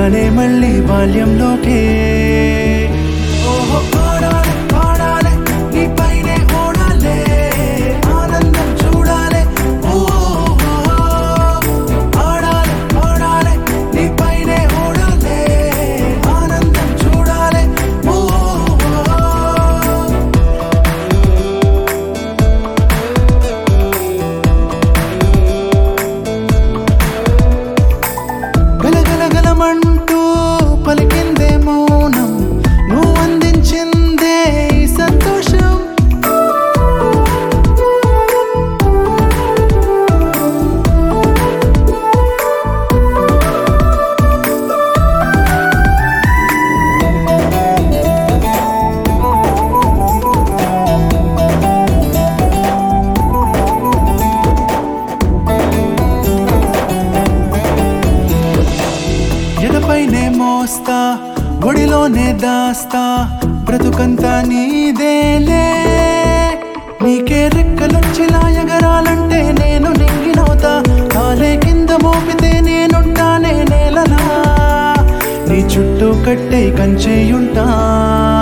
దిగాలే మళ్ళీ బాల్యంలోకే. ఓహో పాడాలే పాడాలే నీ పైనే ఓడాలే, ఆనందం చూడాలే. ఓహో ఆడాలే పాడాలే నీ పైనే ఓడాలే, ఆనందం చూడాలే. గలగలగలమంటూ పలికిందే మౌనం, నువ్వు అందించిందే ఈ సంతోషం. ఎడపైనే మోస్తా ఒడిలోనే దాస్తా, బ్రతుకంతా నీదేలే. నీకే రెక్కలొచ్చిలా ఎగరాలంటే నేను నింగినవుతా, కాలే కింద మోపితే నేనుంటానే నేలనా. నీ చుట్టూ కట్టే కంచేయుంటా.